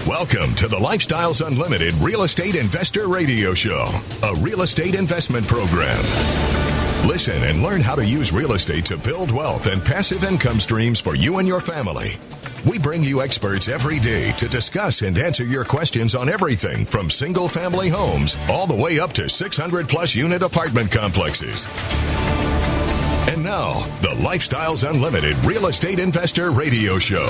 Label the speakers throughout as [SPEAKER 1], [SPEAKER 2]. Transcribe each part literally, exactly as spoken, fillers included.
[SPEAKER 1] Welcome to the Lifestyles Unlimited Real Estate Investor Radio Show, a real estate investment program. Listen and learn how to use real estate to build wealth and passive income streams for you and your family. We bring you experts every day to discuss and answer your questions on everything from single-family homes all the way up to six hundred plus unit apartment complexes. And now, the Lifestyles Unlimited Real Estate Investor Radio Show.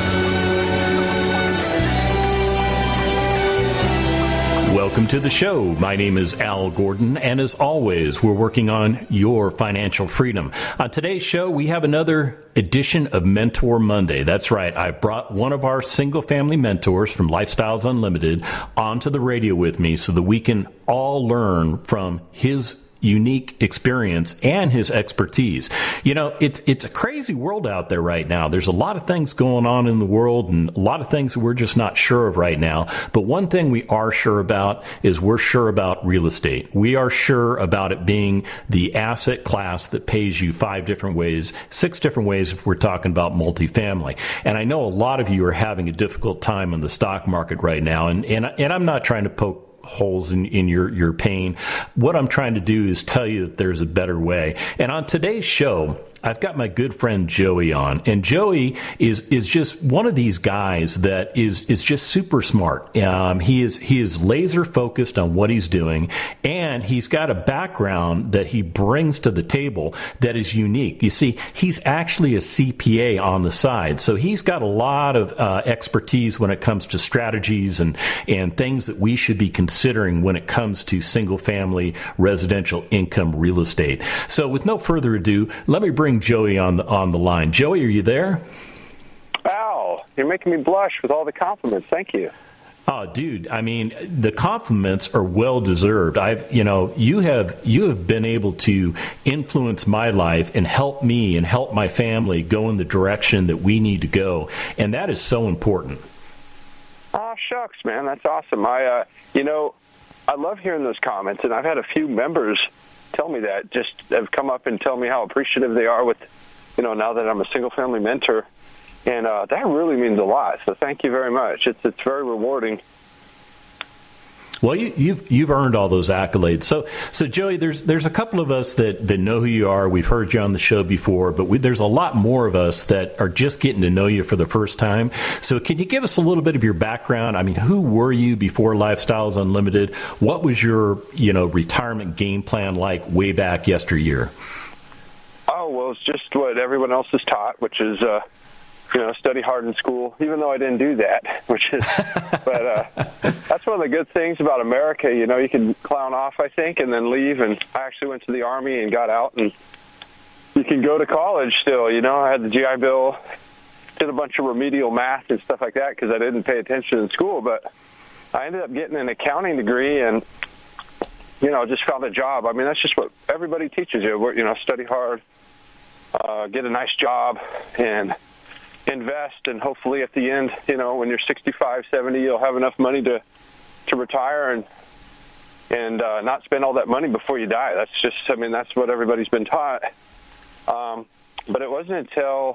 [SPEAKER 2] Welcome to the show. My name is Al Gordon, and as always, we're working on your financial freedom. On today's show, we have another edition of Mentor Monday. That's right. I brought one of our single-family mentors from Lifestyles Unlimited onto the radio with me so that we can all learn from his unique experience and his expertise. You know, it's it's a crazy world out there right now. There's a lot of things going on in the world and a lot of things we're just not sure of right now. But one thing we are sure about is we're sure about real estate. We are sure about it being the asset class that pays you five different ways, six different ways if we're talking about multifamily. And I know a lot of you are having a difficult time in the stock market right now. And and, and I'm not trying to poke holes in, in your, your pain. What I'm trying to do is tell you that there's a better way. And on today's show, I've got my good friend Joey on, and Joey is is just one of these guys that is is just super smart. Um, he is he is laser focused on what he's doing, and he's got a background that he brings to the table that is unique. You see, he's actually a C P A on the side, so he's got a lot of uh, expertise when it comes to strategies and and things that we should be considering when it comes to single family residential income real estate. So, with no further ado, let me bring Joey on the on the line. Joey, are you there?
[SPEAKER 3] Al, you're making me blush with all the compliments. Thank you.
[SPEAKER 2] Oh, dude, I mean, the compliments are well deserved. I've, you know, you have you have been able to influence my life and help me and help my family go in the direction that we need to go, and that is so important.
[SPEAKER 3] Oh, shucks, man, that's awesome. I, uh, you know, I love hearing those comments, and I've had a few members tell me that, just have come up and tell me how appreciative they are with, you know, now that I'm a single-family mentor. And uh, that really means a lot. So thank you very much. It's it's very rewarding.
[SPEAKER 2] Well, you, you've you've earned all those accolades. So, so Joey, there's there's a couple of us that, that know who you are. We've heard you on the show before, but we, there's a lot more of us that are just getting to know you for the first time. So, can you give us a little bit of your background? I mean, who were you before Lifestyles Unlimited? What was your you know retirement game plan like way back yesteryear?
[SPEAKER 3] Oh well, it's just what everyone else is taught, which is. Uh, You know, study hard in school, even though I didn't do that, which is, but uh, that's one of the good things about America. You know, you can clown off, I think, and then leave. And I actually went to the Army and got out, and you can go to college still. You know, I had the G I Bill, did a bunch of remedial math and stuff like that because I didn't pay attention in school. But I ended up getting an accounting degree and, you know, just found a job. I mean, that's just what everybody teaches you. You know, study hard, uh, get a nice job, and invest, and hopefully at the end, you know, when you're sixty-five, seventy, you'll have enough money to to retire and and uh, not spend all that money before you die. That's just, I mean, that's what everybody's been taught. Um, but it wasn't until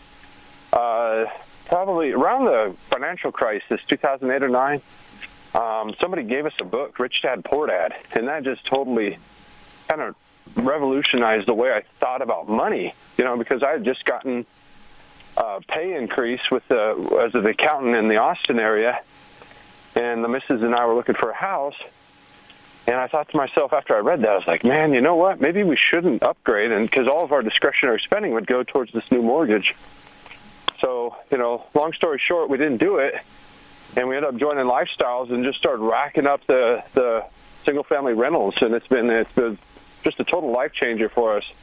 [SPEAKER 3] uh, probably around the financial crisis, two thousand eight or nine, um, somebody gave us a book, Rich Dad, Poor Dad, and that just totally kind of revolutionized the way I thought about money, you know, because I had just gotten Uh, pay increase with the as an accountant in the Austin area, and the missus and I were looking for a house, and I thought to myself after I read that, I was like, man, you know what, maybe we shouldn't upgrade, and because all of our discretionary spending would go towards this new mortgage. So, you know, long story short, we didn't do it, and we ended up joining Lifestyles and just started racking up the the single family rentals, and it's been it's been just a total life changer for us.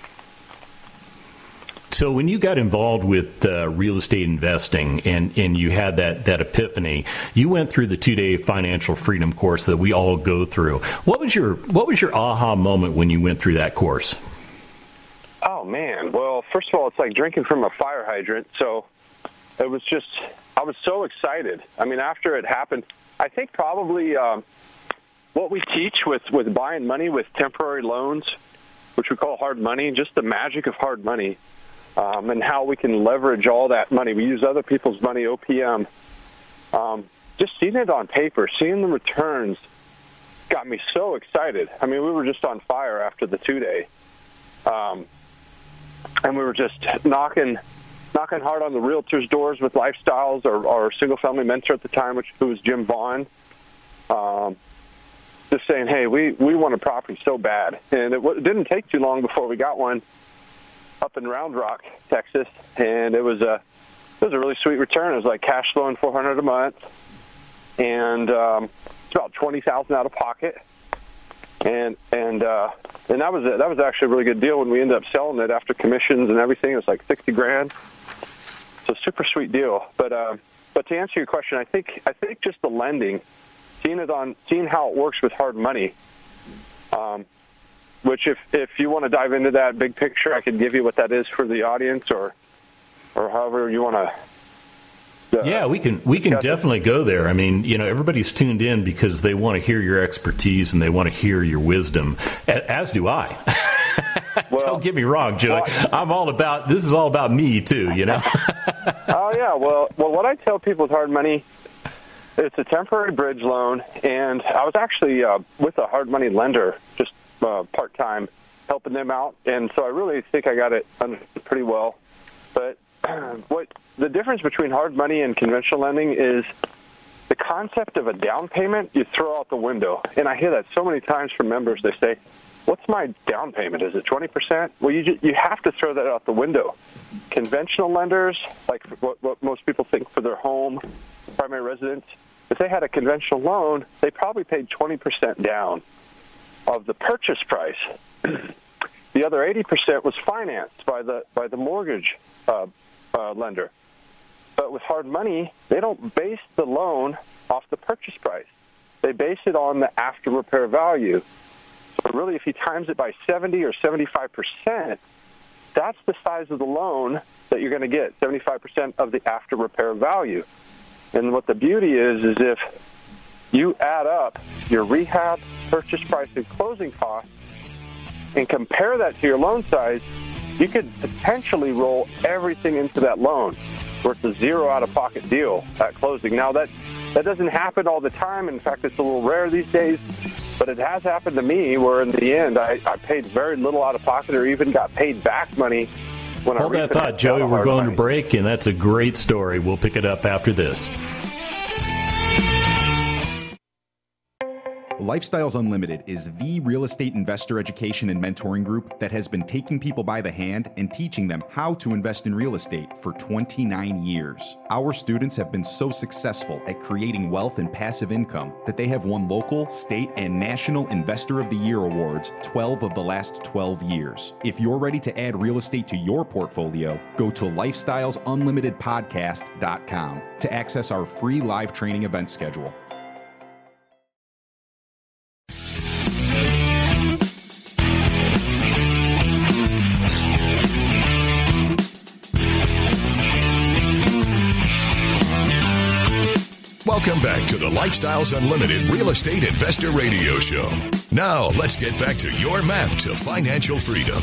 [SPEAKER 2] So when you got involved with uh, real estate investing and, and you had that, that epiphany, you went through the two-day financial freedom course that we all go through. What was your what was your aha moment when you went through that course?
[SPEAKER 3] Oh, man. Well, first of all, it's like drinking from a fire hydrant. So it was just, I was so excited. I mean, after it happened, I think probably um, what we teach with, with buying money with temporary loans, which we call hard money, just the magic of hard money. Um, and how we can leverage all that money. We use other people's money, O P M, um, just seeing it on paper, seeing the returns got me so excited. I mean, we were just on fire after the two-day. Um, and we were just knocking knocking hard on the realtors' doors with Lifestyles, or our single-family mentor at the time, which who was Jim Vaughn, um, just saying, hey, we, we want a property so bad. And it, w- it didn't take too long before we got one up in Round Rock, Texas, and it was a it was a really sweet return. It was like cash flowing four hundred dollars a month, and um, it's about twenty thousand dollars out of pocket. And and uh, and that was a, that was actually a really good deal when we ended up selling it after commissions and everything. It was like sixty grand. So super sweet deal. But uh, but to answer your question, I think I think just the lending, seeing it on seeing how it works with hard money. Um, which if if you want to dive into that big picture, I could give you what that is for the audience, or or however you want to. Uh,
[SPEAKER 2] yeah, we can we can definitely go there. I mean, you know, everybody's tuned in because they want to hear your expertise and they want to hear your wisdom, as do I. Well, don't get me wrong, Joey. Well, I'm all about, this is all about me too, you know?
[SPEAKER 3] Oh, yeah. Well, well, what I tell people with hard money, it's a temporary bridge loan, and I was actually uh, with a hard money lender, just uh, part-time, helping them out, and so I really think I got it understood pretty well. But what the difference between hard money and conventional lending is the concept of a down payment you throw out the window. And I hear that so many times from members. They say, what's my down payment? Is it twenty percent? Well, you just, you have to throw that out the window. Conventional lenders, like what, what most people think for their home, primary residence, if they had a conventional loan, they probably paid twenty percent down of the purchase price. The other eighty percent was financed by the by the mortgage uh, uh, lender. But with hard money, they don't base the loan off the purchase price. They base it on the after repair value. So really, if he times it by seventy or seventy-five percent, that's the size of the loan that you're going to get, seventy-five percent of the after repair value. And what the beauty is, is if you add up your rehab, purchase price, and closing costs and compare that to your loan size, you could potentially roll everything into that loan, where it's a zero out-of-pocket deal at closing. Now, that, that doesn't happen all the time. In fact, it's a little rare these days. But it has happened to me where, in the end, I, I paid very little out of pocket, or even got paid back money when
[SPEAKER 2] Hold
[SPEAKER 3] I
[SPEAKER 2] that thought, Joey. We're going
[SPEAKER 3] money.
[SPEAKER 2] to break, and that's a great story. We'll pick it up after this.
[SPEAKER 4] Lifestyles Unlimited is the real estate investor education and mentoring group that has been taking people by the hand and teaching them how to invest in real estate for twenty-nine years. Our students have been so successful at creating wealth and passive income that they have won local, state, and national Investor of the Year awards twelve of the last twelve years. If you're ready to add real estate to your portfolio, go to lifestyles unlimited podcast dot com to access our free live training event schedule.
[SPEAKER 1] Welcome back to the Lifestyles Unlimited Real Estate Investor Radio Show. Now, let's get back to your map to financial freedom.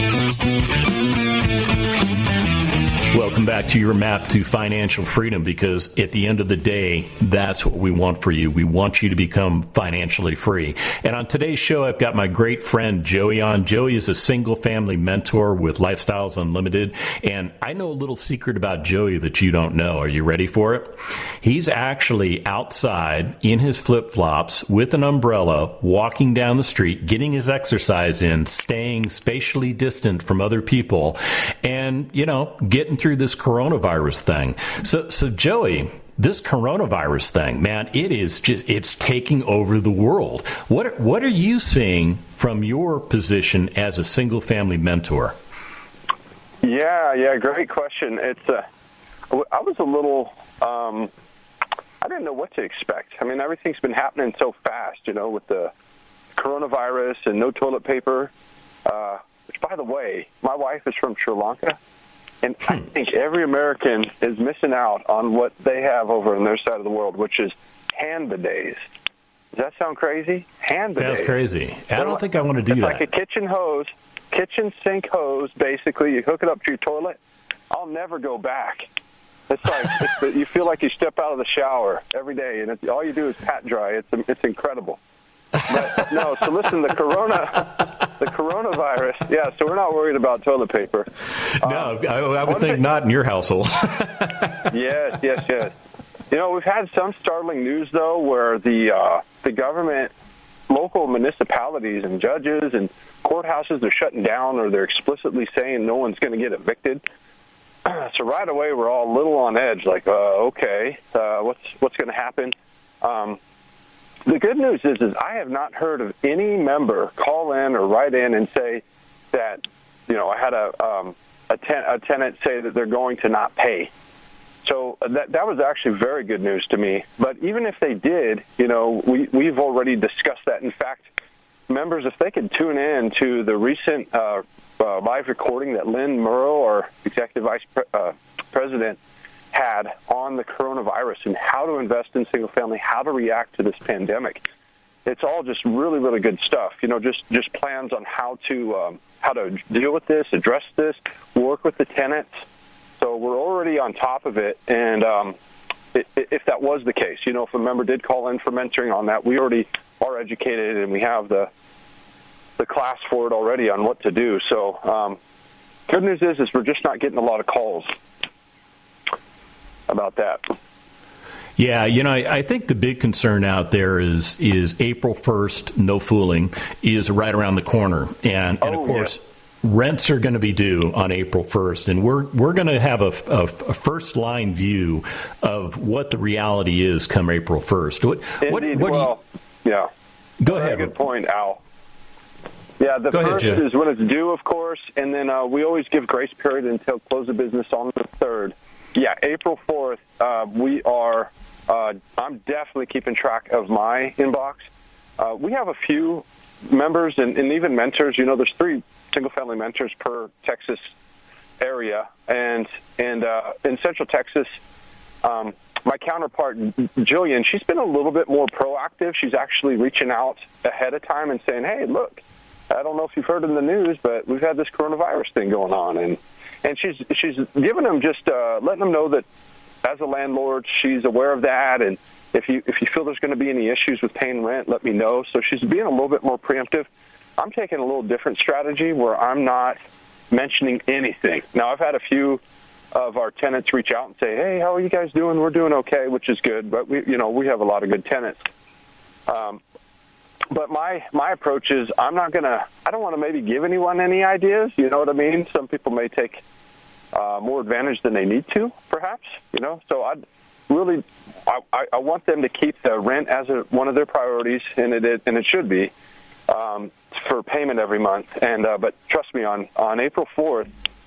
[SPEAKER 2] Welcome back to your map to financial freedom, because at the end of the day, that's what we want for you. We want you to become financially free. And on today's show, I've got my great friend Joey on. Joey is a single family mentor with Lifestyles Unlimited. And I know a little secret about Joey that you don't know. Are you ready for it? He's actually outside in his flip-flops with an umbrella, walking down the street, getting his exercise in, staying spatially distant from other people, and, you know, getting through this coronavirus thing. So, so Joey, this coronavirus thing, man, it is just, it's taking over the world. What, what are you seeing from your position as a single family mentor?
[SPEAKER 3] Yeah, yeah, great question. It's uh, I was a little, um, I didn't know what to expect. I mean, everything's been happening so fast, you know, with the coronavirus and no toilet paper, uh, which, by the way, my wife is from Sri Lanka. And I think every American is missing out on what they have over on their side of the world, which is hand bidets. Does that sound crazy? Hand bidets.
[SPEAKER 2] Sounds crazy. I don't think I want to do
[SPEAKER 3] it's
[SPEAKER 2] that.
[SPEAKER 3] It's like a kitchen hose, kitchen sink hose, basically. You hook it up to your toilet. I'll never go back. It's like it's the, you feel like you step out of the shower every day, and it's, all you do is pat dry. It's it's incredible. But no, so listen, the corona, the coronavirus. Yeah, so we're not worried about toilet paper.
[SPEAKER 2] No,
[SPEAKER 3] um,
[SPEAKER 2] I, I would think
[SPEAKER 3] thing,
[SPEAKER 2] not in your household.
[SPEAKER 3] yes, yes, yes. You know, we've had some startling news though, where the uh, the government, local municipalities, and judges and courthouses are shutting down, or they're explicitly saying no one's going to get evicted. So right away, we're all a little on edge, like, uh, okay, uh, what's what's going to happen? Um, the good news is, is I have not heard of any member call in or write in and say that, you know, I had a um, a, ten- a tenant say that they're going to not pay. So that that was actually very good news to me. But even if they did, you know, we we've already discussed that. In fact, members, if they could tune in to the recent uh, uh, live recording that Lynn Murrow, our executive vice pre- uh, president, had on the coronavirus and how to invest in single family, how to react to this pandemic. It's all just really, really good stuff. You know, just, just plans on how to um, how to deal with this, address this, work with the tenants. So we're already on top of it. And um, if that was the case, you know, if a member did call in for mentoring on that, we already are educated and we have the the class for it already on what to do. So um, good news is, is we're just not getting a lot of calls about that.
[SPEAKER 2] Yeah, you know, I, I think the big concern out there is is April first, no fooling, is right around the corner. And, and
[SPEAKER 3] oh,
[SPEAKER 2] of course,
[SPEAKER 3] yeah.
[SPEAKER 2] rents are going to be due on April first. And we're we're going to have a, a, a first-line view of what the reality is come April first. What, what,
[SPEAKER 3] Indeed.
[SPEAKER 2] what
[SPEAKER 3] well,
[SPEAKER 2] you,
[SPEAKER 3] yeah.
[SPEAKER 2] Go
[SPEAKER 3] Very
[SPEAKER 2] ahead.
[SPEAKER 3] Good point, Al. Yeah, the
[SPEAKER 2] Go
[SPEAKER 3] first
[SPEAKER 2] ahead,
[SPEAKER 3] is when it's due, of course, and then uh, we always give grace period until close of business on the third. Yeah, April fourth, uh, we are, uh, I'm definitely keeping track of my inbox. Uh, we have a few members and, and even mentors. You know, there's three single-family mentors per Texas area. And, and uh, in Central Texas, um, my counterpart, Jillian, she's been a little bit more proactive. She's actually reaching out ahead of time and saying, hey, look, I don't know if you've heard in the news, but we've had this coronavirus thing going on. And and she's she's giving them just uh, letting them know that as a landlord, she's aware of that. And if you if you feel there's going to be any issues with paying rent, let me know. So she's being a little bit more preemptive. I'm taking a little different strategy where I'm not mentioning anything. Now, I've had a few of our tenants reach out and say, hey, how are you guys doing? We're doing okay, which is good. But, we, you know, we have a lot of good tenants. Um, but my my approach is I'm not going to – I don't want to maybe give anyone any ideas. You know what I mean? Some people may take uh, more advantage than they need to, perhaps. You know, so I'd really I, – I want them to keep the rent as a, one of their priorities, and it is, and it should be, um, for payment every month. And uh, but trust me, on, on April fourth,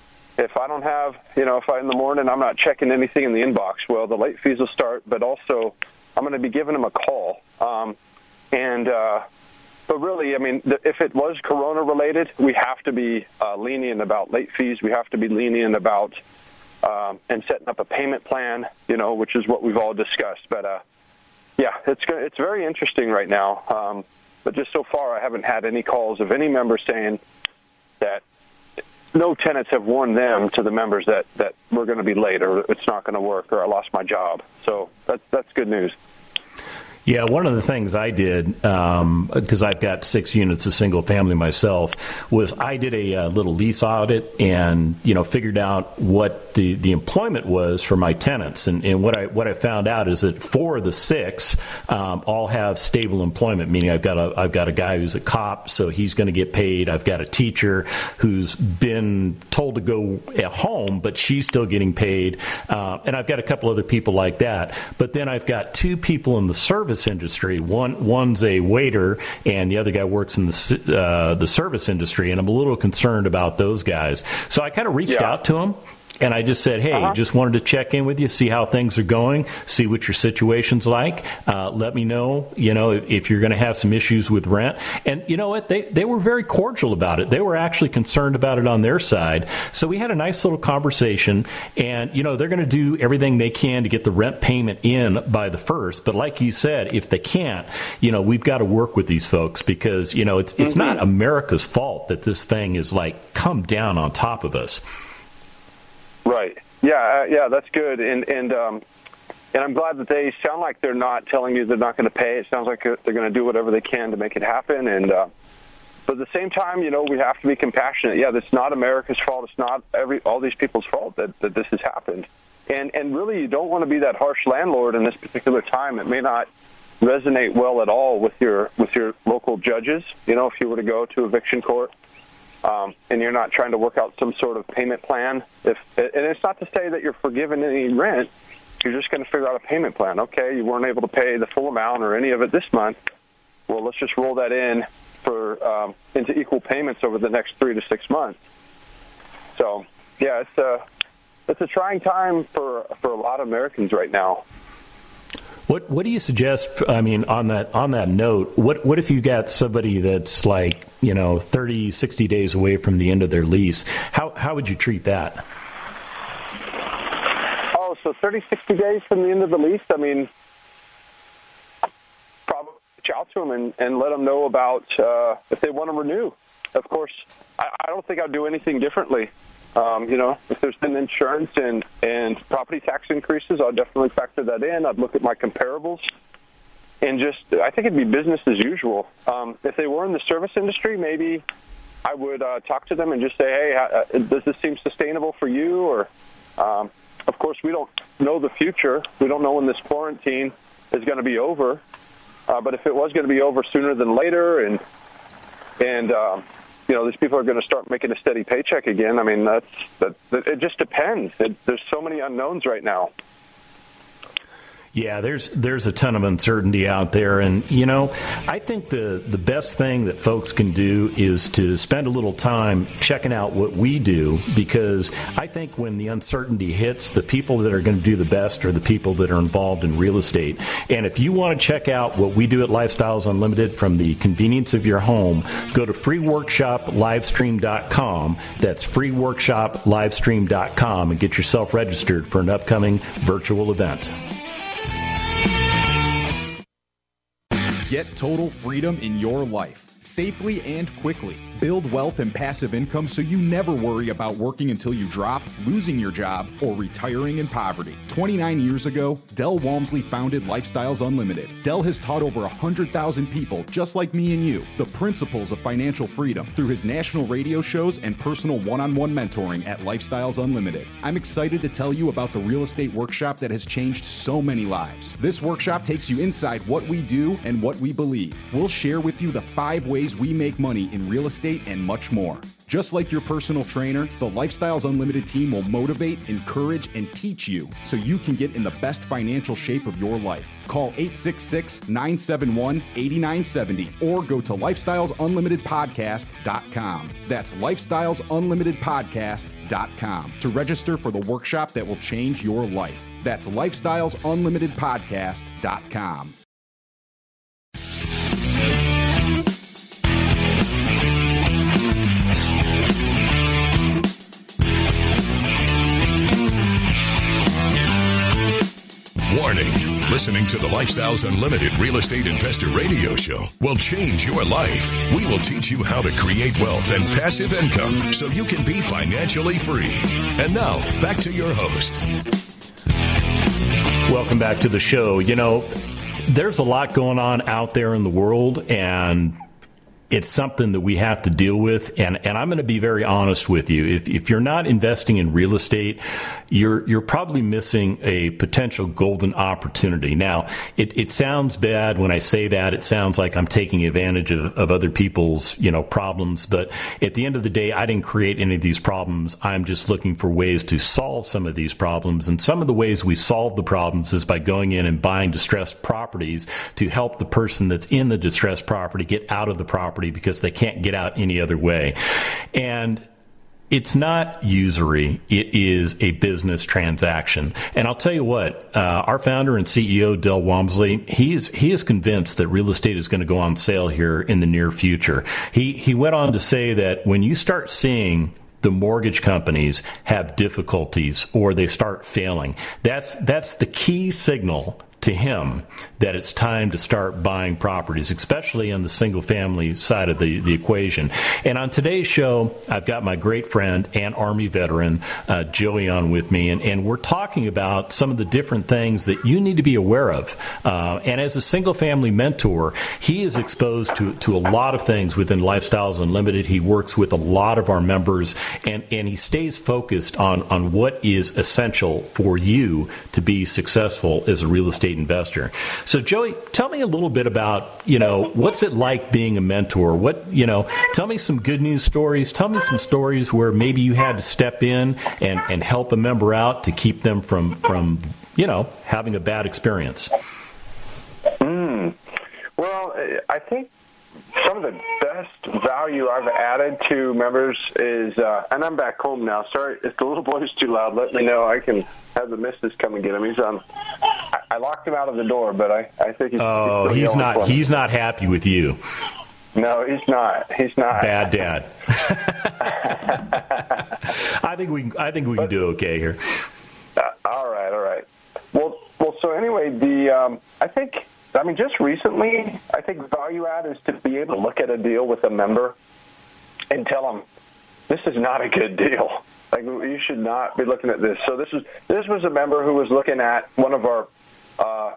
[SPEAKER 3] if I don't have, you know, if I in the morning I'm not checking anything in the inbox, well, the late fees will start, but also I'm going to be giving them a call. Um, and, uh, but really, I mean, the, if it was Corona related, we have to be uh, lenient about late fees. We have to be lenient about, um, and setting up a payment plan, you know, which is what we've all discussed. But, uh, yeah, it's it's very interesting right now. Um, but just so far, I haven't had any calls of any members saying that no tenants have warned them to the members that, that we're going to be late or it's not going to work or I lost my job. So that's, that's good news.
[SPEAKER 2] Yeah, one of the things I did, because um, I've got six units of single family myself, was I did a, a little lease audit and, you know, figured out what the, the employment was for my tenants. And, and what I what I found out is that four of the six um, all have stable employment, meaning I've got a I've got a guy who's a cop, so he's going to get paid. I've got a teacher who's been told to go at home, but she's still getting paid. Uh, and I've got a couple other people like that. But then I've got two people in the service industry. One one's a waiter, and the other guy works in the uh, the service industry. And I'm a little concerned about those guys. So I kind of reached
[SPEAKER 3] yeah.
[SPEAKER 2] out to them. And I just said, hey, uh-huh. just wanted to check in with you, see how things are going, see what your situation's like. Uh, let me know, you know, if, if you're going to have some issues with rent. And you know what? They they were very cordial about it. They were actually concerned about it on their side. So we had a nice little conversation. And, you know, they're going to do everything they can to get the rent payment in by the first. But like you said, if they can't, you know, we've got to work with these folks because, you know, it's it's mm-hmm. not America's fault that this thing is like come down on top of us.
[SPEAKER 3] Right. Yeah, uh, yeah, that's good. And and um, and I'm glad that they sound like they're not telling you they're not going to pay. It sounds like they're going to do whatever they can to make it happen. And uh, but at the same time, you know, we have to be compassionate. Yeah, it's not America's fault. It's not every all these people's fault that, that this has happened. And and really, you don't want to be that harsh landlord in this particular time. It may not resonate well at all with your with your local judges. You know, if you were to go to eviction court. Um, and you're not trying to work out some sort of payment plan. If and it's not to say that you're forgiven any rent. You're just going to figure out a payment plan. Okay, you weren't able to pay the full amount or any of it this month. Well, let's just roll that in for um, into equal payments over the next three to six months. So, yeah, it's a it's a trying time for for a lot of Americans right now.
[SPEAKER 2] What what do you suggest? I mean, on that on that note, what what if you got somebody that's like, you know, thirty, sixty days away from the end of their lease? How how would you treat that?
[SPEAKER 3] Oh, so thirty, sixty days from the end of the lease? I mean, probably reach out to them and, and let them know about uh, if they want to renew. Of course, I, I don't think I'd do anything differently. Um, you know, if there's been insurance and, and property tax increases, I'll definitely factor that in. I'd look at my comparables and just, I think it'd be business as usual. Um, if they were in the service industry, maybe I would uh, talk to them and just say, hey, uh, does this seem sustainable for you? Or, um, of course, we don't know the future. We don't know when this quarantine is going to be over. Uh, but if it was going to be over sooner than later and, and, um, you know, these people are going to start making a steady paycheck again. I mean, that's that. that it just depends. It, there's so many unknowns right now.
[SPEAKER 2] Yeah, there's there's a ton of uncertainty out there. And, you know, I think the, the best thing that folks can do is to spend a little time checking out what we do, because I think when the uncertainty hits, the people that are going to do the best are the people that are involved in real estate. And if you want to check out what we do at Lifestyles Unlimited from the convenience of your home, go to free workshop livestream dot com. That's free workshop livestream dot com and get yourself registered for an upcoming virtual event.
[SPEAKER 4] Get total freedom in your life, safely and quickly. Build wealth and passive income so you never worry about working until you drop, losing your job, or retiring in poverty. twenty-nine years ago, Del Walmsley founded Lifestyles Unlimited. Del has taught over one hundred thousand people, just like me and you, the principles of financial freedom through his national radio shows and personal one-on-one mentoring at Lifestyles Unlimited. I'm excited to tell you about the real estate workshop that has changed so many lives. This workshop takes you inside what we do and what we believe. We'll share with you the five ways we make money in real estate and much more. Just like your personal trainer, the Lifestyles Unlimited team will motivate, encourage, and teach you so you can get in the best financial shape of your life. Call eight six six, nine seven one, eight nine seven zero or go to lifestyles unlimited podcast dot com. That's lifestyles unlimited podcast dot com to register for the workshop that will change your life. That's lifestyles unlimited podcast dot com.
[SPEAKER 1] Warning, listening to the Lifestyles Unlimited Real Estate Investor Radio Show will change your life. We will teach you how to create wealth and passive income so you can be financially free. And now, back to your host.
[SPEAKER 2] Welcome back to the show. You know, there's a lot going on out there in the world, and it's something that we have to deal with. And, and I'm going to be very honest with you. If, if you're not investing in real estate, you're you're probably missing a potential golden opportunity. Now, it, it sounds bad when I say that. It sounds like I'm taking advantage of, of other people's, you know, problems. But at the end of the day, I didn't create any of these problems. I'm just looking for ways to solve some of these problems. And some of the ways we solve the problems is by going in and buying distressed properties to help the person that's in the distressed property get out of the property, because they can't get out any other way. And it's not usury. It is a business transaction. And I'll tell you what, uh, our founder and C E O, Del Walmsley, he is, he is convinced that real estate is going to go on sale here in the near future. He, he went on to say that when you start seeing the mortgage companies have difficulties or they start failing, that's, that's the key signal to him that it's time to start buying properties, especially on the single-family side of the, the equation. And on today's show, I've got my great friend and Army veteran, uh, Joey, on with me, and, and we're talking about some of the different things that you need to be aware of. Uh, and as a single-family mentor, he is exposed to, to a lot of things within Lifestyles Unlimited. He works with a lot of our members, and, and he stays focused on, on what is essential for you to be successful as a real estate investor. So, Joey, tell me a little bit about, you know, what's it like being a mentor? What, you know, tell me some good news stories. Tell me some stories where maybe you had to step in and, and help a member out to keep them from, from, you know, having a bad experience.
[SPEAKER 3] Mm. Well, I think some of the best value I've added to members is, uh, and I'm back home now. Sorry, if the little boy's too loud, let me know. I can have the missus come and get him. He's on. I, I locked him out of the door, but I, I think he's.
[SPEAKER 2] Oh, he's, he's not. He's not happy with you.
[SPEAKER 3] No, he's not. He's not.
[SPEAKER 2] Bad dad. I think we. Can, I think we can do okay here.
[SPEAKER 3] Uh, all right. All right. Well. Well. So anyway, the. Um, I think. I mean, just recently, I think value add is to be able to look at a deal with a member and tell them, this is not a good deal. Like, you should not be looking at this. So this is this was a member who was looking at one of our uh,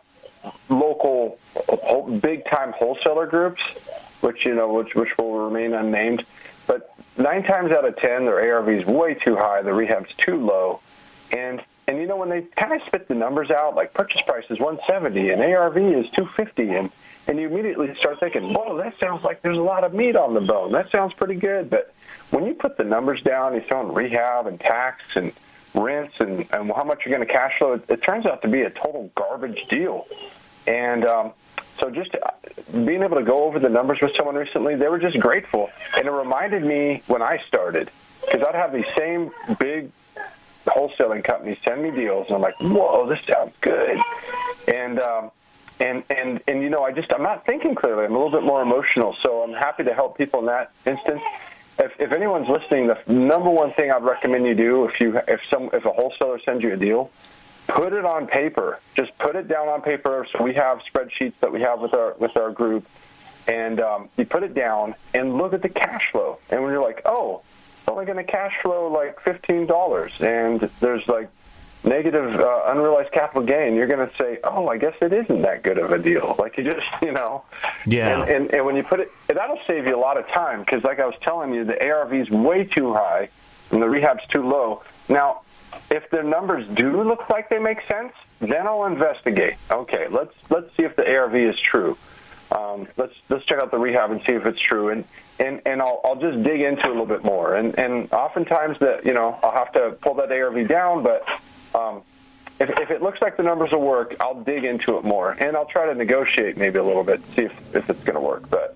[SPEAKER 3] local big-time wholesaler groups, which, you know, which, which will remain unnamed. But nine times out of ten, their A R V is way too high, the rehab's too low. And And, you know, when they kind of spit the numbers out, like purchase price is one seventy and A R V is two fifty, and, and you immediately start thinking, whoa, that sounds like there's a lot of meat on the bone. That sounds pretty good. But when you put the numbers down, you throw in rehab and tax and rents and, and how much you're going to cash flow, it, it turns out to be a total garbage deal. And um, so just being able to go over the numbers with someone recently, they were just grateful. And it reminded me when I started, because I'd have these same big wholesaling companies send me deals, and I'm like, whoa, this sounds good. And, um, and, and, and, you know, I just, I'm not thinking clearly. I'm a little bit more emotional. So I'm happy to help people in that instance. If, if anyone's listening, the number one thing I'd recommend you do, if you, if some, if a wholesaler sends you a deal, put it on paper. Just put it down on paper. So we have spreadsheets that we have with our, with our group, and um, you put it down and look at the cash flow. And when you're like, oh, only going to cash flow like fifteen dollars, and there's like negative uh, unrealized capital gain, you're going to say, oh, I guess it isn't that good of a deal. Like, you just, you know.
[SPEAKER 2] Yeah.
[SPEAKER 3] And, and, and when you put it, that'll save you a lot of time, because like I was telling you, the A R V is way too high and the rehab's too low. Now, if the numbers do look like they make sense, then I'll investigate. Okay, let's let's see if the A R V is true. Um, let's let's check out the rehab and see if it's true, and and, and I'll I'll just dig into it a little bit more. And and oftentimes that you know I'll have to pull that A R V down, but um, if if it looks like the numbers will work, I'll dig into it more, and I'll try to negotiate maybe a little bit, see if, if it's going to work. But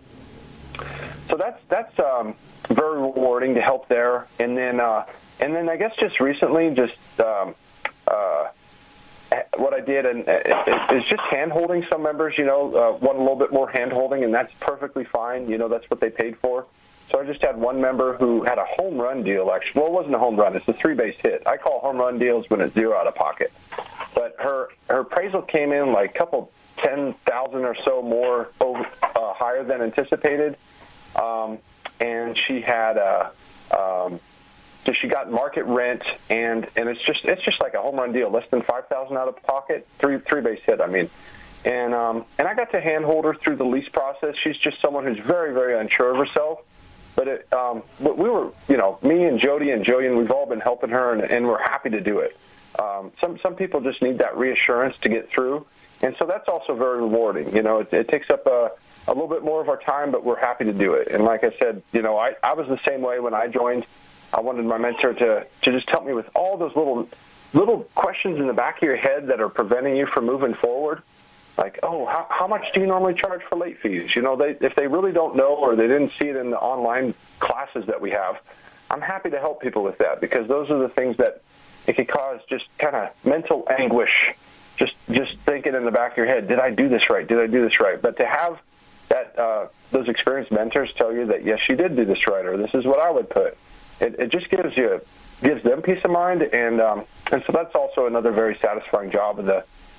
[SPEAKER 3] so that's that's um, very rewarding to help there. And then uh, and then I guess just recently, just um, uh, what I did and is just hand-holding some members, you know, uh, want a little bit more hand-holding, and that's perfectly fine. You know, that's what they paid for. So I just had one member who had a home run deal, actually. Well, it wasn't a home run. It's a three-base hit. I call home run deals when it's zero out of pocket. But her, her appraisal came in like a couple ten thousand or so more over, uh, higher than anticipated. Um, and she had a... Um, So she got market rent, and, and it's just it's just like a home run deal, less than five thousand out of pocket, three three base hit. I mean, and um, and I got to handhold her through the lease process. She's just someone who's very very unsure of herself, but it, um, but we were you know me and Jody and Jillian, we've all been helping her, and, and we're happy to do it. Um, some some people just need that reassurance to get through, and so that's also very rewarding. You know, it, it takes up a a little bit more of our time, but we're happy to do it. And like I said, you know, I I was the same way when I joined. I wanted my mentor to, to just help me with all those little little questions in the back of your head that are preventing you from moving forward. Like, oh, how, how much do you normally charge for late fees? You know, they, if they really don't know or they didn't see it in the online classes that we have, I'm happy to help people with that, because those are the things that it could cause just kind of mental anguish, just just thinking in the back of your head, did I do this right? Did I do this right? But to have that uh, those experienced mentors tell you that, yes, you did do this right, or this is what I would put. It, it just gives you gives them peace of mind, and um, and so that's also another very satisfying job of the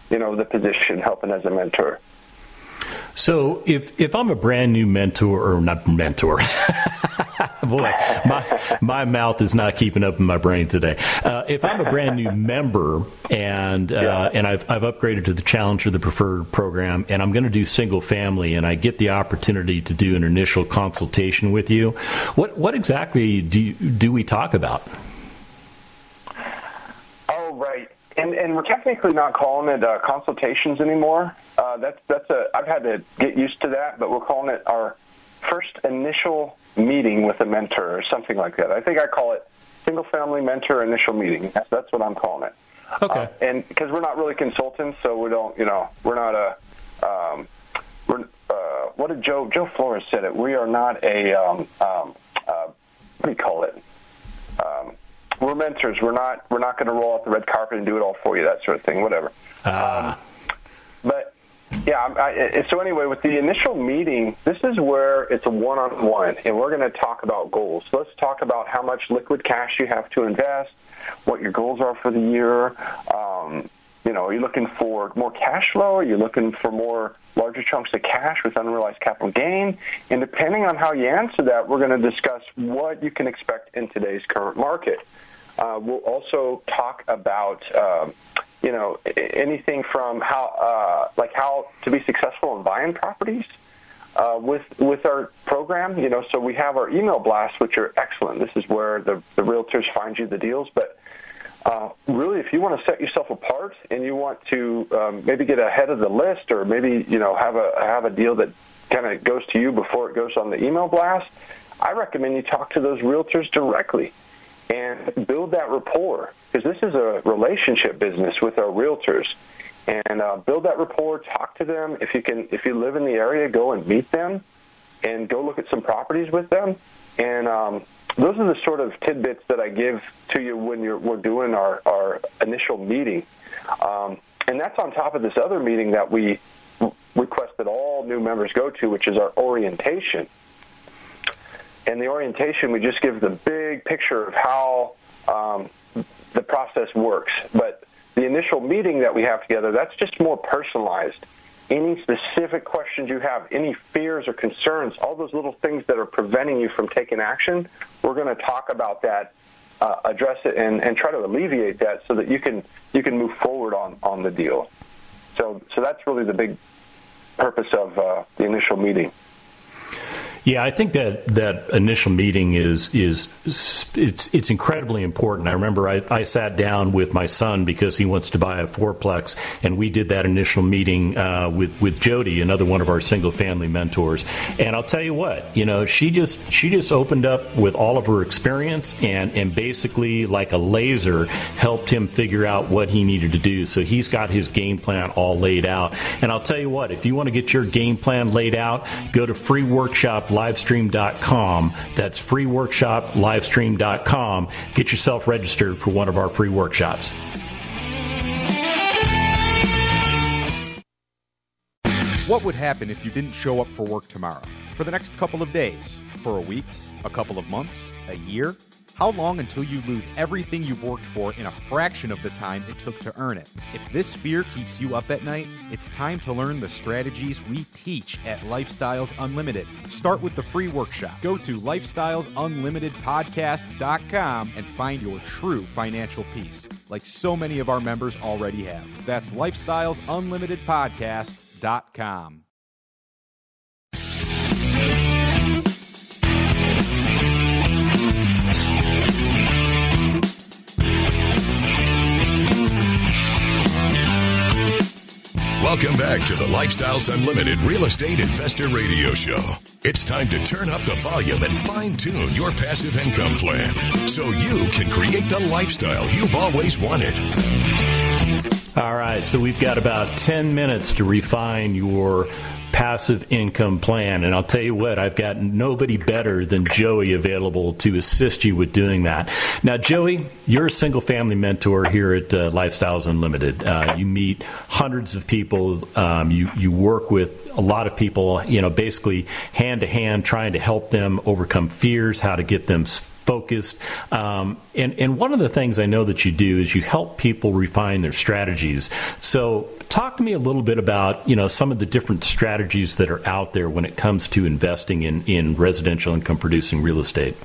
[SPEAKER 3] you know, the position, helping as a mentor.
[SPEAKER 2] So if, if I'm a brand new mentor, or not mentor, boy, my, my mouth is not keeping up in my brain today. Uh, if I'm a brand new member and uh, yeah. and I've, I've upgraded to the Challenge or the Preferred program, and I'm going to do single family, and I get the opportunity to do an initial consultation with you, what what exactly do you, do we talk about?
[SPEAKER 3] Oh, right. And, and we're technically not calling it uh, consultations anymore. Uh, that's that's a I've had to get used to that, but we're calling it our first initial meeting with a mentor or something like that. I think I call it single family mentor initial meeting. That's, that's what I'm calling it.
[SPEAKER 2] Okay.
[SPEAKER 3] Uh, and because we're not really consultants, so we don't, you know, we're not a. Um, we're uh, what did Joe Joe Flores said it? We are not a. Um, um, uh, what do you call it? Um, We're mentors. We're not. We're not going to roll out the red carpet and do it all for you. That sort of thing. Whatever. Uh. Um, but yeah. I, I, so anyway, with the initial meeting, this is where it's a one-on-one, and we're going to talk about goals. So let's talk about how much liquid cash you have to invest, what your goals are for the year. Um, you know, are you looking for more cash flow? Are you looking for more larger chunks of cash with unrealized capital gain? And depending on how you answer that, we're going to discuss what you can expect in today's current market. Uh, we'll also talk about, uh, you know, anything from how, uh, like how to be successful in buying properties uh, with with our program. You know, so we have our email blasts, which are excellent. This is where the, the realtors find you the deals. But uh, really, if you want to set yourself apart and you want to um, maybe get ahead of the list, or maybe you know have a have a deal that kind of goes to you before it goes on the email blast, I recommend you talk to those realtors directly and build that rapport, because this is a relationship business with our realtors. And uh, build that rapport, talk to them. If you can, if you live in the area, go and meet them, and go look at some properties with them. And um, those are the sort of tidbits that I give to you when you're we're doing our, our initial meeting. Um, and that's on top of this other meeting that we request that all new members go to, which is our orientation. And the orientation, we just give the big picture of how um, the process works. But the initial meeting that we have together, that's just more personalized. Any specific questions you have, any fears or concerns, all those little things that are preventing you from taking action, we're going to talk about that, uh, address it, and, and try to alleviate that so that you can you can move forward on, on the deal. So so that's really the big purpose of uh, the initial meeting.
[SPEAKER 2] Yeah, I think that that initial meeting is is it's it's incredibly important. I remember I, I sat down with my son because he wants to buy a fourplex, and we did that initial meeting uh, with with Jody, another one of our single family mentors. And I'll tell you what, you know, she just she just opened up with all of her experience, and and basically like a laser helped him figure out what he needed to do. So he's got his game plan all laid out. And I'll tell you what, if you want to get your game plan laid out, go to free workshop livestream dot com. That's free workshop livestream dot com. Get yourself registered for one of our free workshops.
[SPEAKER 4] What would happen if you didn't show up for work tomorrow? For the next couple of days? For a week? A couple of months? A year? How long until you lose everything you've worked for in a fraction of the time it took to earn it? If this fear keeps you up at night, it's time to learn the strategies we teach at Lifestyles Unlimited. Start with the free workshop. Go to lifestyles unlimited podcast dot com and find your true financial peace, like so many of our members already have. That's lifestyles unlimited podcast dot com.
[SPEAKER 1] Welcome back to the Lifestyles Unlimited Real Estate Investor Radio Show. It's time to turn up the volume and fine-tune your passive income plan so you can create the lifestyle you've always wanted.
[SPEAKER 2] All right, so we've got about ten minutes to refine your passive income plan. And I'll tell you what, I've got nobody better than Joey available to assist you with doing that. Now, Joey, you're a single family mentor here at uh, Lifestyles Unlimited. Uh, you meet hundreds of people. Um, you, you work with a lot of people, you know, basically hand to hand, trying to help them overcome fears, how to get them focused. Um, and, and one of the things I know that you do is you help people refine their strategies. So talk to me a little bit about, you know, some of the different strategies that are out there when it comes to investing in, in residential income producing real estate.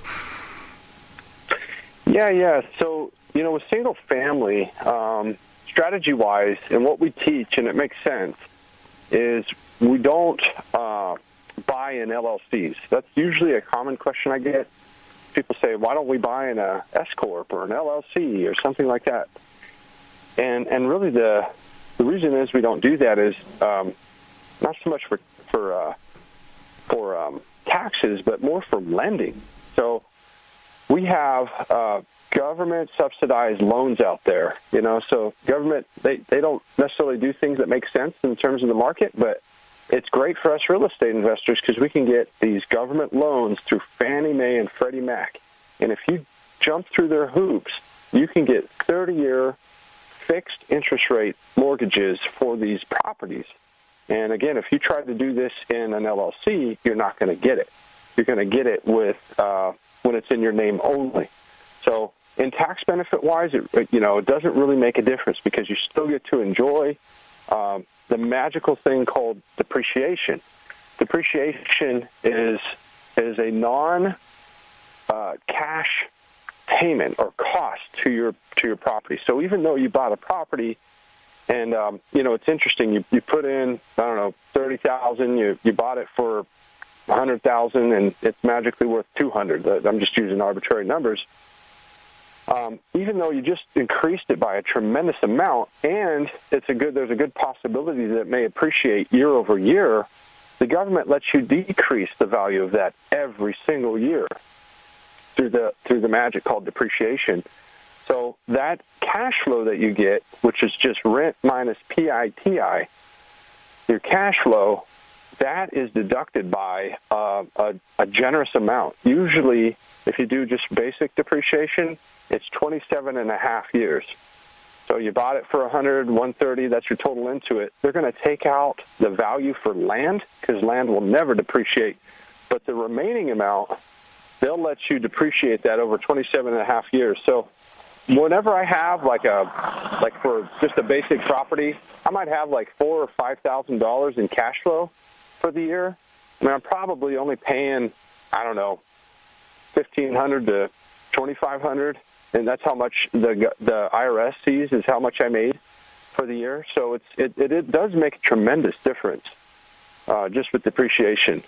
[SPEAKER 3] Yeah, yeah. So, you know, with single family, um, strategy-wise, and what we teach, and it makes sense, is we don't uh, buy in L L Cs. That's usually a common question I get. People say, why don't we buy in a S-Corp or an L L C or something like that? And and really the the reason is we don't do that is um, not so much for for uh, for um, taxes, but more for lending. So we have uh, government subsidized loans out there, you know. So government they they don't necessarily do things that make sense in terms of the market, but it's great for us real estate investors because we can get these government loans through Fannie Mae and Freddie Mac. And if you jump through their hoops, you can get thirty-year fixed interest rate mortgages for these properties. And again, if you try to do this in an L L C, you're not going to get it. You're going to get it with uh, when it's in your name only. So in tax benefit-wise, it, you know, it doesn't really make a difference because you still get to enjoy um, the magical thing called depreciation. Depreciation is is a non uh, cash payment or cost to your to your property. So even though you bought a property, and um, you know it's interesting, you you put in I don't know thirty thousand, you you bought it for a hundred thousand, and it's magically worth two hundred. I'm just using arbitrary numbers. Um, even though you just increased it by a tremendous amount, and it's a good, there's a good possibility that it may appreciate year over year, the government lets you decrease the value of that every single year through the through the magic called depreciation. So that cash flow that you get, which is just rent minus P I T I, your cash flow, that is deducted by uh, a, a generous amount. Usually, if you do just basic depreciation, it's twenty-seven and a half years. So you bought it for one hundred, one thirty, that's your total into it. They're going to take out the value for land because land will never depreciate. But the remaining amount, they'll let you depreciate that over twenty-seven and a half years. So whenever I have like a, like for just a basic property, I might have like four or five thousand dollars in cash flow for the year. I mean, I'm probably only paying, I don't know, fifteen hundred to twenty-five hundred. And that's how much the the I R S sees is how much I made for the year. So it's it, it, it does make a tremendous difference uh, just with depreciation.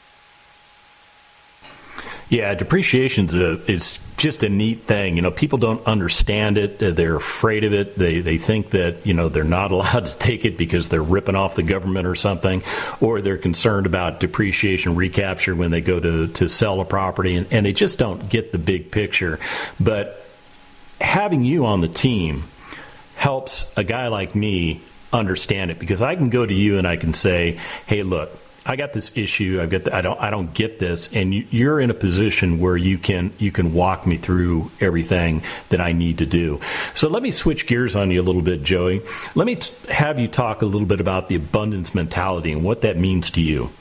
[SPEAKER 2] Yeah, depreciation's a it's just a neat thing. You know, people don't understand it. They're afraid of it. They they think that, you know, they're not allowed to take it because they're ripping off the government or something, or they're concerned about depreciation recapture when they go to, to sell a property, and, and they just don't get the big picture. But having you on the team helps a guy like me understand it, because I can go to you and I can say, hey, look, I got this issue. I've got the, I don't I don't get this, and you, you're in a position where you can you can walk me through everything that I need to do. So let me switch gears on you a little bit, Joey. Let me t- have you talk a little bit about the abundance mentality and what that means to you.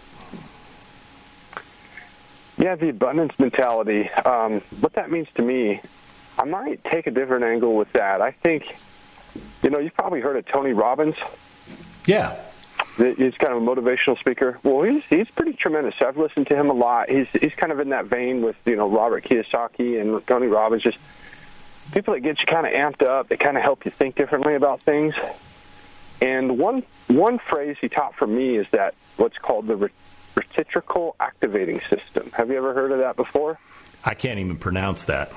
[SPEAKER 3] Yeah, the abundance mentality. Um, what that means to me, I might take a different angle with that. I think, you know, you've probably heard of Tony Robbins.
[SPEAKER 2] Yeah.
[SPEAKER 3] He's kind of a motivational speaker. Well, he's he's pretty tremendous. I've listened to him a lot. He's he's kind of in that vein with, you know, Robert Kiyosaki and Tony Robbins, just people that get you kind of amped up. They kind of help you think differently about things. And one one phrase he taught for me is that what's called the reticular activating system. Have you ever heard of that before?
[SPEAKER 2] I can't even pronounce that.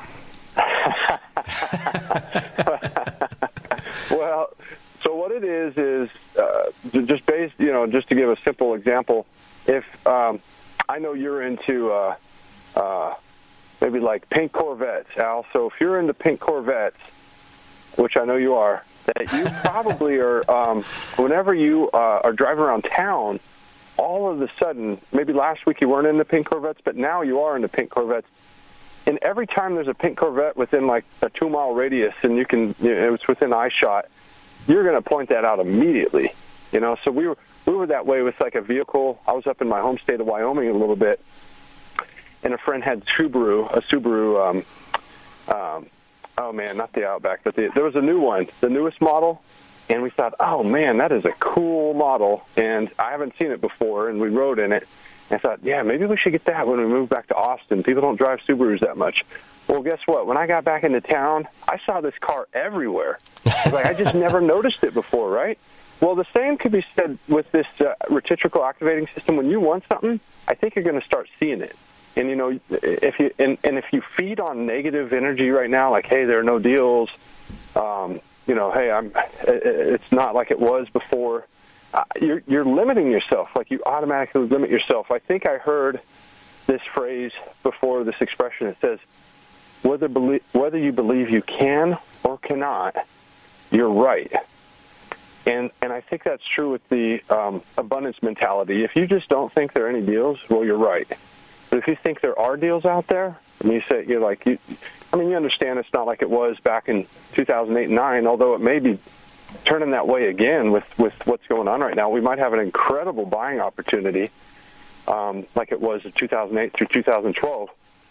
[SPEAKER 3] Well, so what it is is uh, just based, you know, just to give a simple example, if um, I know you're into uh, uh, maybe like pink Corvettes, Al. So if you're into pink Corvettes, which I know you are, that you probably are. Um, whenever you uh, are driving around town, all of a sudden, maybe last week you weren't into pink Corvettes, but now you are into pink Corvettes. And every time there's a pink Corvette within like a two mile radius, and you can, you know, it's within eye shot, you're going to point that out immediately. You know, so we were we were that way with like a vehicle. I was up in my home state of Wyoming a little bit, and a friend had Subaru, a Subaru um, um, oh man, not the Outback, but the, there was a new one, the newest model, and we thought, oh man, that is a cool model, and I haven't seen it before, and we rode in it, and I thought, yeah, maybe we should get that when we move back to Austin. People don't drive Subarus that much. Well, guess what? When I got back into town, I saw this car everywhere. I was like, I just never noticed it before, right? Well, the same could be said with this uh, reticular activating system. When you want something, I think you're going to start seeing it. And, you know, if you and, and if you feed on negative energy right now, like, hey, there are no deals, um, you know, hey, I'm, it's not like it was before, uh, you're, you're limiting yourself. Like, you automatically limit yourself. I think I heard this phrase before, this expression. It says, whether, believe, whether you believe you can or cannot, you're right. And and I think that's true with the um, abundance mentality. If you just don't think there are any deals, well, you're right. But if you think there are deals out there, and you say, you're like, you, I mean, you understand it's not like it was back in two thousand eight and nine, although it may be turning that way again with, with what's going on right now. We might have an incredible buying opportunity um, like it was in two thousand eight through two thousand twelve.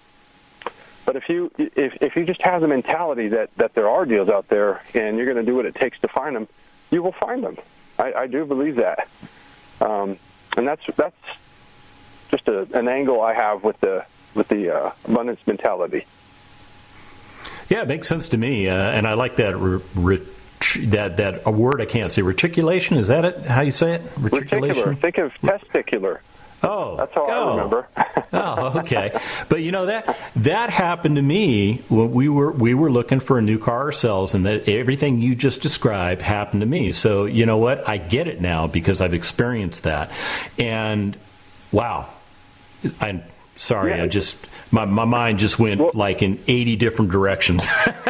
[SPEAKER 3] But if you if if you just have the mentality that, that there are deals out there and you're going to do what it takes to find them, you will find them. I, I do believe that, um, and that's that's just a, an angle I have with the with the uh, abundance mentality.
[SPEAKER 2] Yeah, it makes sense to me, uh, and I like that re- re- that that a word I can't say. Reticulation, is that it? How you say it?
[SPEAKER 3] Reticulation. Think of testicular.
[SPEAKER 2] Oh,
[SPEAKER 3] that's how
[SPEAKER 2] oh.
[SPEAKER 3] I remember.
[SPEAKER 2] Oh, okay. But you know that that happened to me when we were we were looking for a new car ourselves, and that everything you just described happened to me. So you know what? I get it now because I've experienced that. And wow, I'm sorry. Yeah. I just my my mind just went well, like in eighty different directions.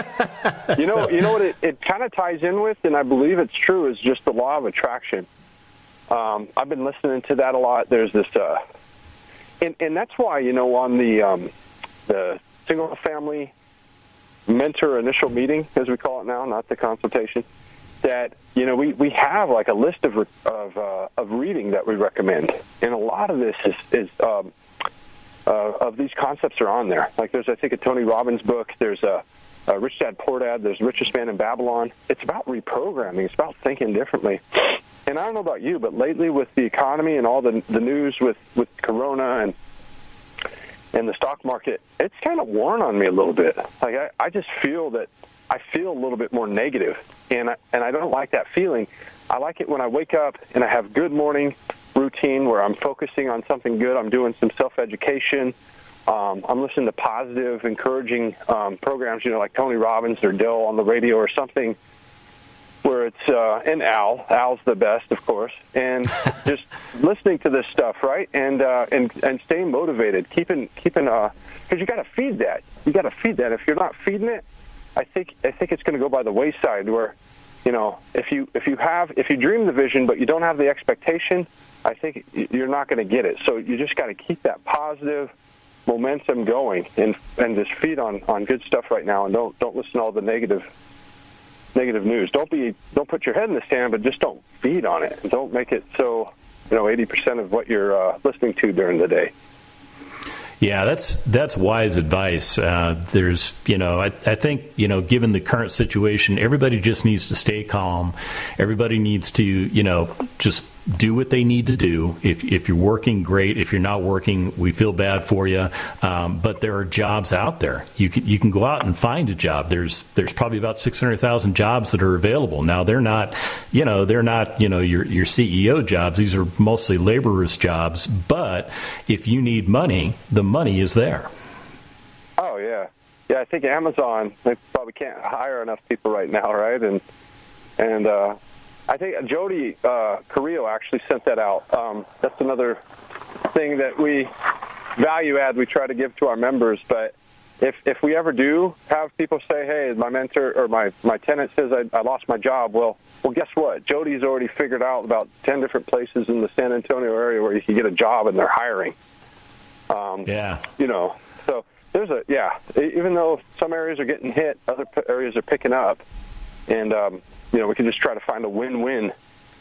[SPEAKER 3] you know,
[SPEAKER 2] so.
[SPEAKER 3] you know what it, it kind of ties in with, and I believe it's true, is just the law of attraction. Um, I've been listening to that a lot. There's this, uh, and, and that's why, you know, on the um, the single-family mentor initial meeting, as we call it now, not the consultation, that, you know, we, we have like a list of of, uh, of reading that we recommend. And a lot of this is, is um, uh, of these concepts are on there. Like there's, I think, a Tony Robbins book. There's a, a Rich Dad, Poor Dad. There's Richest Man in Babylon. It's about reprogramming. It's about thinking differently. And I don't know about you, but lately with the economy and all the the news with, with Corona and and the stock market, it's kind of worn on me a little bit. Like I, I just feel that I feel a little bit more negative, and I, and I don't like that feeling. I like it when I wake up and I have good morning routine where I'm focusing on something good. I'm doing some self-education. Um, I'm listening to positive, encouraging um, programs, you know, like Tony Robbins or Dell on the radio or something, where it's, uh, and Al, Al's the best, of course, and just listening to this stuff, right, and uh, and and staying motivated, keeping, keeping, uh, because you got to feed that. You got to feed that. If you're not feeding it, I think I think it's going to go by the wayside. Where, you know, if you if you have if you dream the vision but you don't have the expectation, I think you're not going to get it. So you just got to keep that positive momentum going, and and just feed on, on good stuff right now, and don't don't listen to all the negative. Negative news. Don't be. Don't put your head in the sand, but just don't feed on it. Don't make it so, you know, eighty percent of what you're uh, listening to during the day.
[SPEAKER 2] Yeah, that's that's wise advice. Uh, there's, you know, I, I think, you know, given the current situation, everybody just needs to stay calm. Everybody needs to, you know, just do what they need to do. If if you're working, great. If you're not working, we feel bad for you. Um, but there are jobs out there. You can you can go out and find a job. There's there's probably about six hundred thousand jobs that are available now. They're not, you know, they're not, you know, your your C E O jobs. These are mostly laborers jobs. But if you need money, the money is there.
[SPEAKER 3] Oh yeah, yeah. I think Amazon, they probably can't hire enough people right now, right? And and. uh I think Jody uh, Carrillo actually sent that out. Um, that's another thing that we value add we try to give to our members. But if if we ever do have people say, hey, my mentor or my, my tenant says I, I lost my job, well, well, guess what? Jody's already figured out about ten different places in the San Antonio area where you can get a job and they're hiring. Um,
[SPEAKER 2] yeah.
[SPEAKER 3] You know, so there's a, yeah, even though some areas are getting hit, other areas are picking up. And, um, you know, we can just try to find a win-win.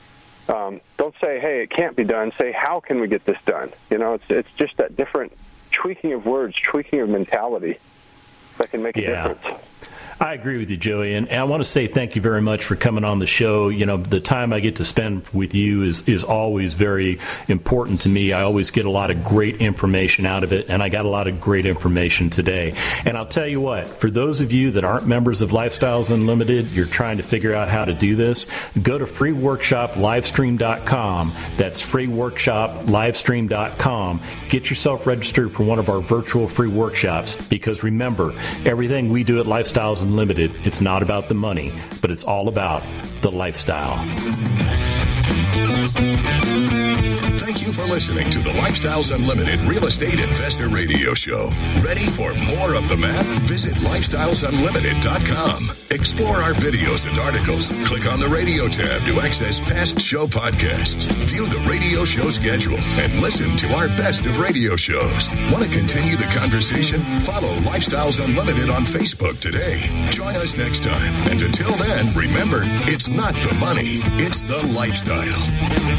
[SPEAKER 3] Um, don't say, hey, it can't be done. Say, how can we get this done? You know, it's it's just that different tweaking of words, tweaking of mentality. that can make a
[SPEAKER 2] yeah.
[SPEAKER 3] difference.
[SPEAKER 2] I agree with you, Joey, and, and I want to say thank you very much for coming on the show. You know, the time I get to spend with you is, is always very important to me. I always get a lot of great information out of it, and I got a lot of great information today. And I'll tell you what, for those of you that aren't members of Lifestyles Unlimited, you're trying to figure out how to do this, go to free workshop livestream dot com. That's free workshop livestream dot com. Get yourself registered for one of our virtual free workshops, because remember, everything we do at Lifestyles Unlimited, it's not about the money, but it's all about the lifestyle.
[SPEAKER 1] Thank you for listening to the Lifestyles Unlimited Real Estate Investor Radio Show. Ready for more of the map? Visit lifestyles unlimited dot com. Explore our videos and articles. Click on the radio tab to access past show podcasts. View the radio show schedule and listen to our best of radio shows. Want to continue the conversation? Follow Lifestyles Unlimited on Facebook today. Join us next time. And until then, remember, it's not the money, it's the lifestyle.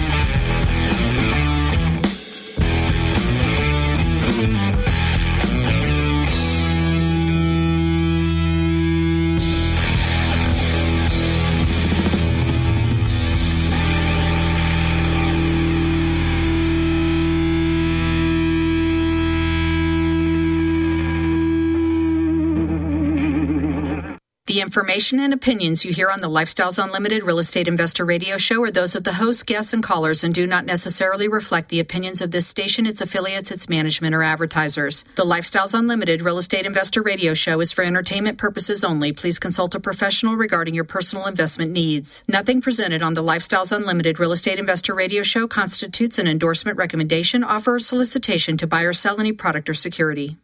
[SPEAKER 5] The information and opinions you hear on the Lifestyles Unlimited Real Estate Investor Radio Show are those of the hosts, guests, and callers and do not necessarily reflect the opinions of this station, its affiliates, its management, or advertisers. The Lifestyles Unlimited Real Estate Investor Radio Show is for entertainment purposes only. Please consult a professional regarding your personal investment needs. Nothing presented on the Lifestyles Unlimited Real Estate Investor Radio Show constitutes an endorsement, recommendation, offer, or solicitation to buy or sell any product or security.